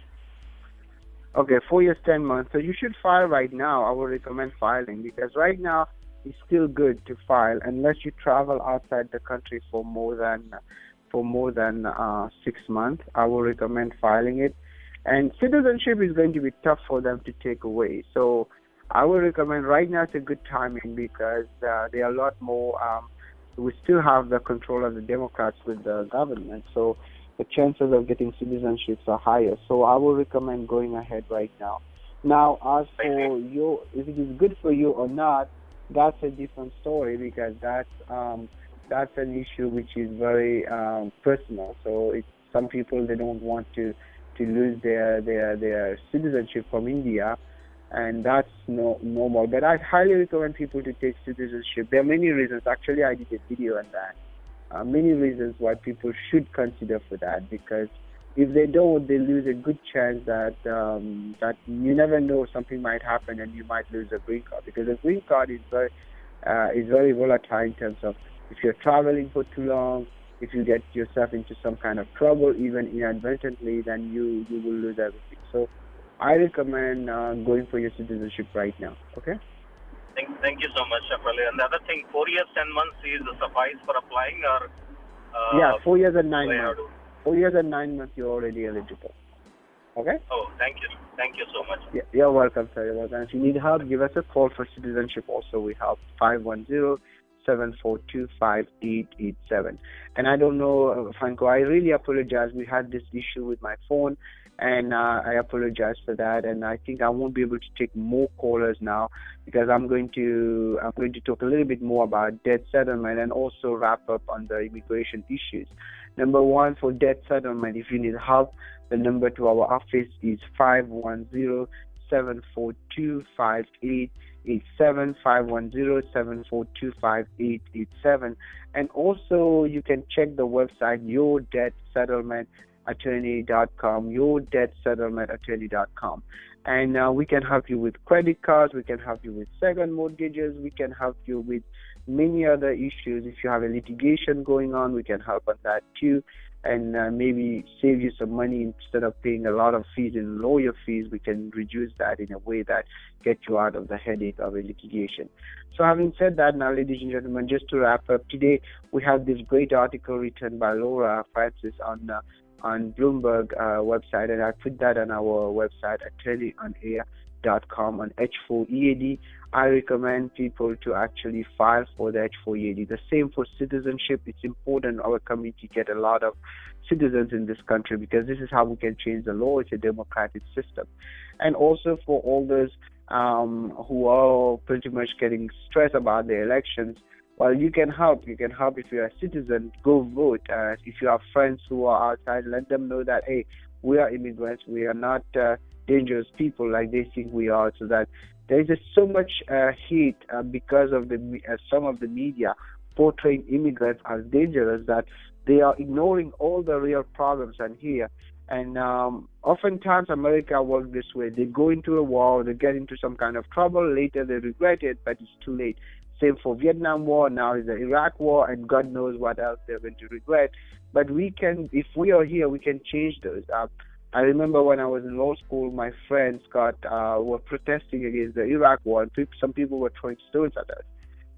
Okay, four years, ten months. So you should file right now. I would recommend filing because right now it's still good to file unless you travel outside the country for more than for more than uh, six months. I would recommend filing it. And citizenship is going to be tough for them to take away. So I would recommend right now it's a good timing because uh, there are a lot more. Um, we still have the control of the Democrats with the government. So the chances of getting citizenships are higher. So I would recommend going ahead right now. Now, as for you, if it is good for you or not, that's a different story because that's um, that's an issue which is very um, personal. So it's, some people they don't want to, to lose their, their their citizenship from India, and that's no normal. But I highly recommend people to take citizenship. There are many reasons. Actually, I did a video on that. Uh, many reasons why people should consider for that, because if they don't, they lose a good chance that um, that you never know, something might happen and you might lose a green card, because a green card is very uh, is very volatile in terms of if you're traveling for too long, if you get yourself into some kind of trouble, even inadvertently, then you, you will lose everything. So I recommend uh, going for your citizenship right now. Okay? Thank, thank you so much, Aprali. And the other thing, four years, ten months is suffice for applying, or uh, yeah, four years and nine way months. out? Four years and nine months, you're already eligible. Okay? Oh, thank you, thank you so much. Yeah, you're welcome, sir. You're welcome. If you need help, give us a call for citizenship. Also, we help five one zero, seven four two, five eight eight seven. And I don't know, uh, Franco, I really apologize. We had this issue with my phone, and uh, I apologize for that. And I think I won't be able to take more callers now because I'm going to I'm going to talk a little bit more about debt settlement and also wrap up on the immigration issues. Number one, for debt settlement, if you need help, the number to our office is five one zero, seven four two, five eight eight seven, five one zero, seven four two, five eight eight seven. And also, you can check the website, your debt settlement attorney dot com, your debt settlement attorney dot com. And uh, we can help you with credit cards, we can help you with second mortgages, we can help you with many other issues. If you have a litigation going on, we can help on that too. And uh, maybe save you some money instead of paying a lot of fees in lawyer fees. We can reduce that in a way that gets you out of the headache of a litigation. So having said that, now, ladies and gentlemen, just to wrap up today, we have this great article written by Laura Francis on uh, on Bloomberg uh, website, and I put that on our website, attorney on air dot com, on H four E A D. I recommend people to actually file for the H four E A D. The same for citizenship. It's important our community get a lot of citizens in this country because this is how we can change the law. It's a democratic system. And also for all those um, who are pretty much getting stressed about the elections, well, you can help. You can help if you're a citizen. Go vote. Uh, if you have friends who are outside, let them know that, hey, we are immigrants. We are not uh, dangerous people like they think we are, so that there is just so much uh, hate uh, because of the uh, some of the media portraying immigrants as dangerous that they are ignoring all the real problems and here. And um, oftentimes America works this way. They go into a war, they get into some kind of trouble, later they regret it, but it's too late. Same for Vietnam War, now is the Iraq War, and God knows what else they're going to regret. But we can, if we are here, we can change those. Uh, I remember when I was in law school, my friends got uh, were protesting against the Iraq War, and some people were throwing stones at us.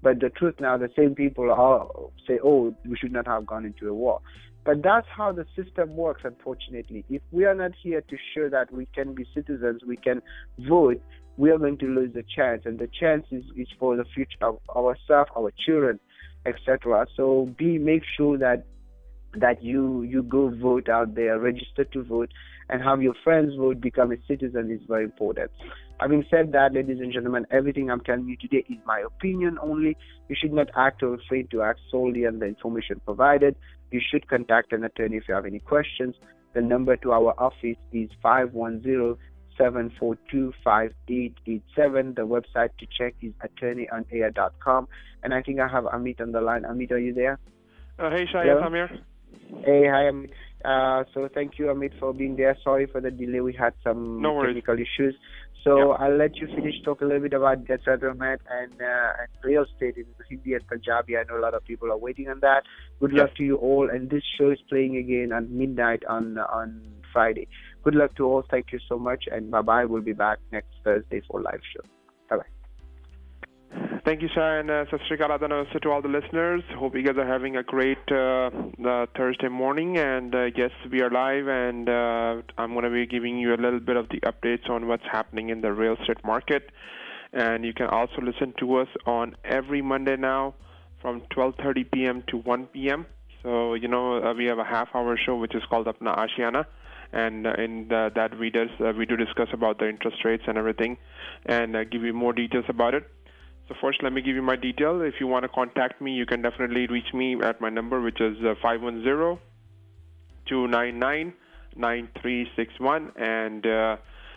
But the truth now, the same people are say, oh, we should not have gone into a war. But that's how the system works, unfortunately. If we are not here to show that we can be citizens, we can vote, we are going to lose the chance. And the chance is, is for the future of ourselves, our children, et cetera. So be make sure that that you you go vote out there, register to vote, and have your friends vote, become a citizen is very important. Having said that, ladies and gentlemen, everything I'm telling you today is my opinion only. You should not act or afraid to act solely on the information provided. You should contact an attorney if you have any questions. The number to our office is five one zero, seven four two, five eight eight seven. The website to check is attorney on air dot com. And I think I have Amit on the line. Amit, are you there? Uh, hey, Shah, yes, I'm here. Hey, hi, Amit. Uh, so thank you, Amit, for being there. Sorry for the delay. We had some no technical issues. So I'll let you finish talk a little bit about debt settlement and, uh, and real estate in Hindi and Punjabi. I know a lot of people are waiting on that. Good luck to you all. And this show is playing again at midnight on on Friday. Good luck to all. Thank you so much. And bye-bye. We'll be back next Thursday for live show. Bye-bye. Thank you, Shah, and uh, Sat Shri Akal Adhan to all the listeners. Hope you guys are having a great uh, uh, Thursday morning. And uh, yes, we are live, and uh, I'm going to be giving you a little bit of the updates on what's happening in the real estate market. And you can also listen to us on every Monday now from twelve thirty p.m. to one p.m. So, you know, uh, we have a half-hour show which is called Apna Ashiana. And uh, in the, that we, does, uh, we do discuss about the interest rates and everything and uh, give you more details about it. So first, let me give you my detail. If you want to contact me, you can definitely reach me at my number, which is uh, five one zero, two nine nine, nine three six one. And uh,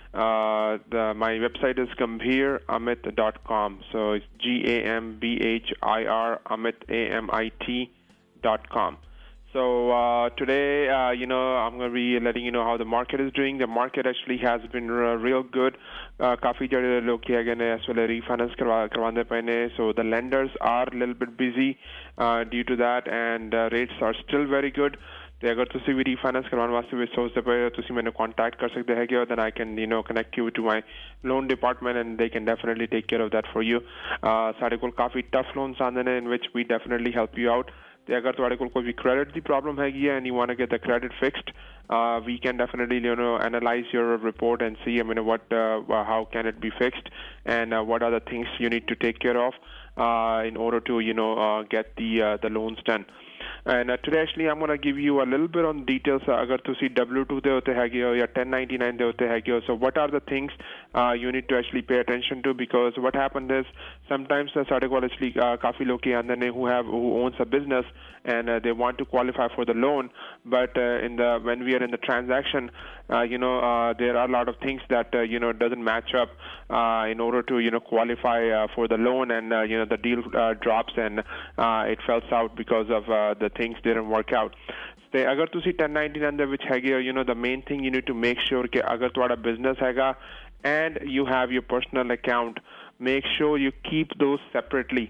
uh, the, my website is gambhir amit dot com. So it's G A M B H I R Amit, A M I T dot com. So uh, today, uh, you know, I'm going to be letting you know how the market is doing. The market actually has been uh, real good. Uh, काफी जड़े लोग किया गए ने as well refinance करवा करवाने पड़े. So the lenders are a little bit busy uh, due to that, and uh, rates are still very good. तो अगर तुसी भी refinance करवाने वास्ते भी सोचते पे तुसी मैंने contact कर सकते हैं क्या? Then I can, you know, connect you to my loan department, and they can definitely take care of that for you. Uh, सारे कोल काफी tough loans आने ने in which we definitely help you out. अगर तुम्हारे को कोई भी credit दी problem है and you want to get the credit fixed, uh, we can definitely, you know, analyze your report and see, I mean, what, uh, how can it be fixed, and uh, what are the things you need to take care of uh, in order to, you know, uh, get the uh, the loans done. And uh, today, actually, I'm going to give you a little bit on details. Agar tusi W two de hote hai or ten ninety-nine de hote hai, so what are the things uh, you need to actually pay attention to? Because what happened is sometimes the sade ko actually kafi log ke andar ne who have who owns a business and uh, they want to qualify for the loan, but uh, in the when we are in the transaction, uh, you know, uh, there are a lot of things that uh, you know doesn't match up uh, in order to you know qualify uh, for the loan, and uh, you know the deal uh, drops and uh, it falls out because of uh, the things didn't work out. So, agar tusi ten ninety-nine de vich hai, you know, the main thing you need to make sure that agar tumhara business hai and you have your personal account, make sure you keep those separately.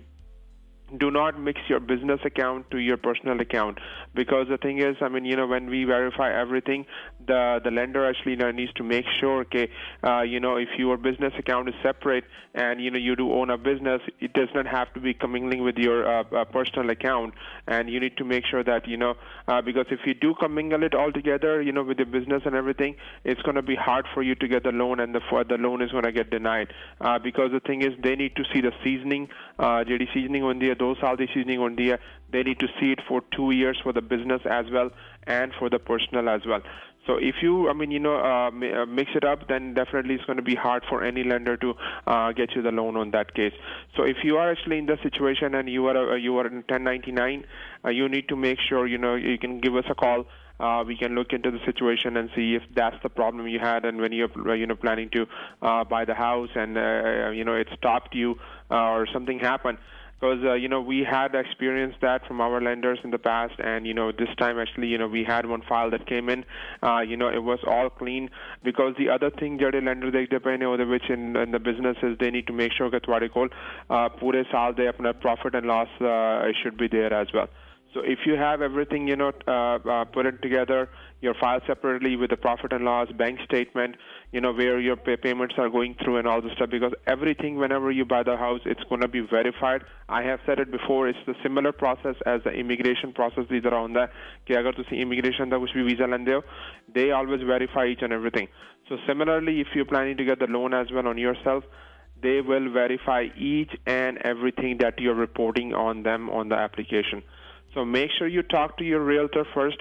Do not mix your business account to your personal account, because the thing is, I mean, you know, when we verify everything, the the lender actually you know, needs to make sure, okay, uh, you know, if your business account is separate and you know you do own a business, it does not have to be commingling with your uh, uh, personal account, and you need to make sure that you know, uh, because if you do commingle it all together, you know, with the business and everything, it's going to be hard for you to get the loan, and the the loan is going to get denied, uh, because the thing is, they need to see the seasoning, uh, J D seasoning on the those are the seasoning on the they need to see it for two years for the business as well and for the personal as well. So if you, I mean, you know, uh, mix it up, then definitely it's going to be hard for any lender to uh, get you the loan on that case. So if you are actually in the situation and you are uh, you are in ten ninety-nine, uh, you need to make sure, you know, you can give us a call. Uh, we can look into the situation and see if that's the problem you had, and when you're, you know, planning to uh, buy the house and, uh, you know, it stopped you uh, or something happened. Because, uh, you know, we had experienced that from our lenders in the past, and, you know, this time actually, you know, we had one file that came in, uh, you know, it was all clean, because the other thing jade lender dekhte paye ne ode which in, in the business is they need to make sure that twade kol uh, pure saal de apna profit and loss uh, should be there as well. So if you have everything, you know, uh, uh, put it together, your file separately with the profit and loss, bank statement, you know, where your pay payments are going through and all this stuff, because everything, whenever you buy the house, it's going to be verified. I have said it before, it's the similar process as the immigration process. These are on that. कि अगर तुसी immigration का कुछ भी visa लेंदे हो, they always verify each and everything. So similarly, if you're planning to get the loan as well on yourself, they will verify each and everything that you're reporting on them on the application. So make sure you talk to your realtor first,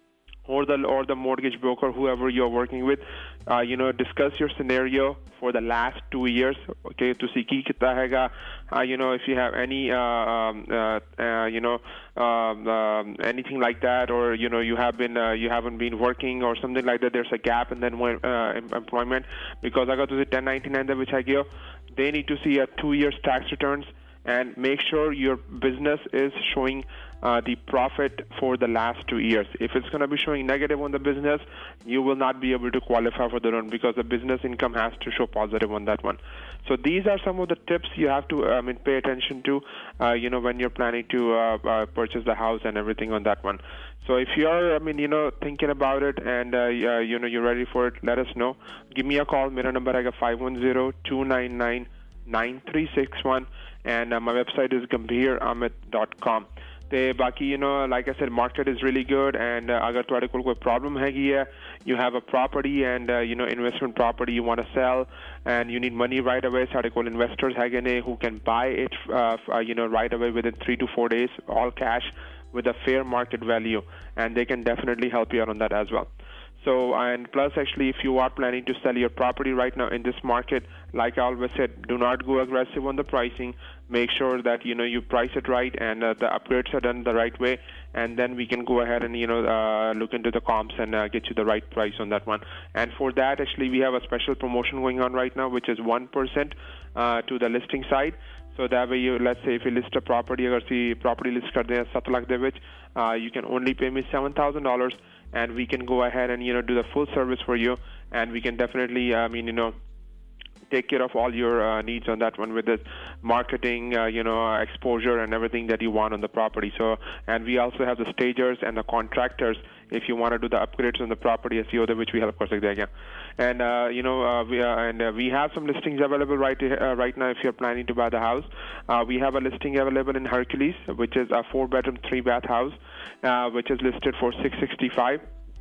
or the or the mortgage broker, whoever you're working with. Uh, you know, discuss your scenario for the last two years. Okay, to see ki kitna hega. Uh, you know, if you have any, uh, um, uh, uh, you know, um, um, anything like that, or you know, you have been, uh, you haven't been working or something like that. There's a gap in then uh, employment, because I got to the ten ninety-nine that which I give. They need to see a two years tax returns and make sure your business is showing Uh, the profit for the last two years. If it's going to be showing negative on the business, you will not be able to qualify for the loan, because the business income has to show positive on that one. So these are some of the tips you have to I mean, pay attention to, uh, you know, when you're planning to uh, uh, purchase the house and everything on that one. So if you're, I mean, you know, thinking about it and, uh, you know, you're ready for it, let us know. Give me a call. Mera number is five one zero, two nine nine, nine three six one, and uh, my website is gambhir amit dot com. ते बाकी you know like I said, market is really good, and uh, अगर तुम्हारे कोल कोई problem हैगी है, you have a property and uh, you know investment property you want to sell and you need money right away, सारे कोल investors हैगे ने who can buy it uh, uh, you know right away within three to four days, all cash with a fair market value, and they can definitely help you out on that as well. So, and plus actually, if you are planning to sell your property right now in this market, like I always said, do not go aggressive on the pricing. Make sure that, you know, you price it right and uh, the upgrades are done the right way, and then we can go ahead and, you know, uh, look into the comps and uh, get you the right price on that one. And for that, actually, we have a special promotion going on right now, which is one percent uh, to the listing side. So that way, you, let's say if you list a property, agar si property list kar de seven lakh de vich, uh, you can only pay me seven thousand dollars, and we can go ahead and, you know, do the full service for you, and we can definitely, I mean, you know, take care of all your uh, needs on that one with this marketing, uh, you know, exposure and everything that you want on the property. So, and we also have the stagers and the contractors if you want to do the upgrades on the property, as you which we have, of course, like that. And uh, you know, uh, we uh, and uh, we have some listings available right uh, right now. If you're planning to buy the house, uh, we have a listing available in Hercules, which is a four-bedroom, three-bath house, uh, which is listed for six sixty-five.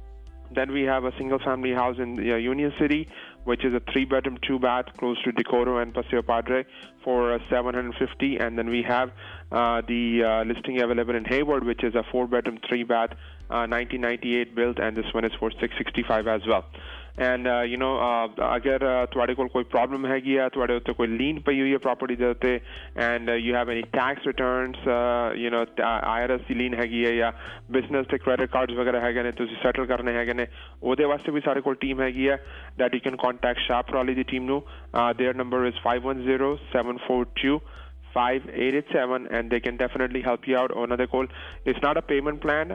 Then we have a single-family house in uh, Union City, which is a three-bedroom, two-bath, close to Decoto and Paseo Padre, for uh, seven hundred fifty. And then we have uh, the uh, listing available in Hayward, which is a four-bedroom, three-bath, uh, nineteen ninety-eight built, and this one is for six sixty-five as well. And uh, you know, uh, अगर तुम्हारे कोल कोई problem हैगी है, तुम्हारे उत्ते कोई lien पई हुई है property दे उत्ते, and uh, you have any tax returns, uh, you know, I R S की lien हैगी है या business ते credit cards वगैरह हैगे ने, तुसी settle करने हैगे ने, ओदे वास्ते भी सारे कोल team हैगी है that you can contact Sharp Raleigh the team nu. Uh, their number is five one zero, seven four two, five eight eight seven, and they can definitely help you out on the call. It's not a payment plan.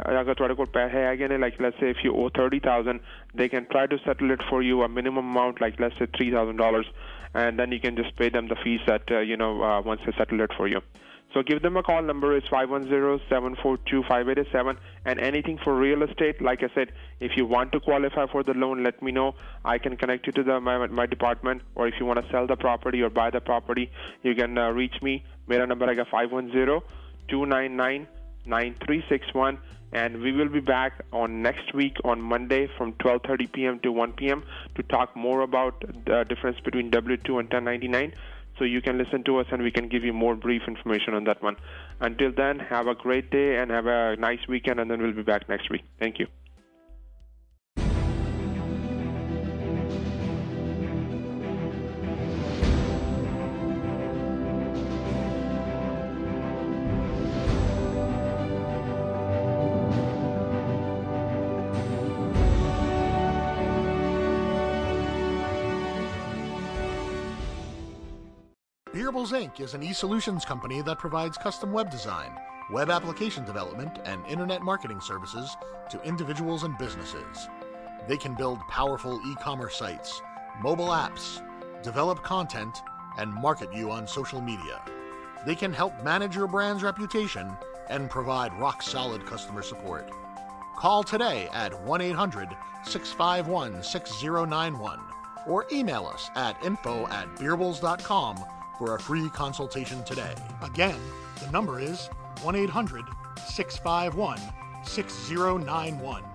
Like let's say if you owe thirty thousand, they can try to settle it for you a minimum amount, like let's say three thousand dollars, and then you can just pay them the fees that uh, you know uh, once they settle it for you. So give them a call. Number is five one zero, seven four two, five eight eight seven. And anything for real estate, like I said, if you want to qualify for the loan, let me know. I can connect you to the my, my department. Or if you want to sell the property or buy the property, you can uh, reach me. Mera number is five one zero, two nine nine, nine three six one. And we will be back on next week on Monday from twelve thirty p.m. to one p.m. to talk more about the difference between W two and ten ninety-nine. So you can listen to us and we can give you more brief information on that one. Until then, have a great day and have a nice weekend, and then we'll be back next week. Thank you. Beerables Incorporated is an e-solutions company that provides custom web design, web application development, and internet marketing services to individuals and businesses. They can build powerful e-commerce sites, mobile apps, develop content, and market you on social media. They can help manage your brand's reputation and provide rock-solid customer support. Call today at one eight hundred, six five one, six zero nine one or email us at info at beerbles dot com for a free consultation today. Again, the number is one eight hundred, six five one, six zero nine one.